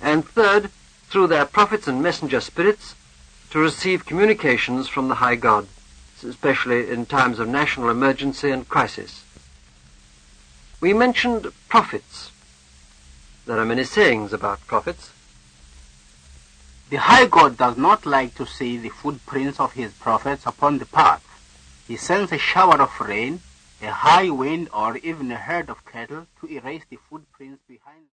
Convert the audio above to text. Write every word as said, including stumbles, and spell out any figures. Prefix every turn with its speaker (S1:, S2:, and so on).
S1: And third, through their prophets and messenger spirits, to receive communications from the high God, especially in times of national emergency and crisis. We mentioned prophets. There are many sayings about prophets.
S2: The high God does not like to see the footprints of his prophets upon the path. He sends a shower of rain, a high wind, or even a herd of cattle to erase the footprints behind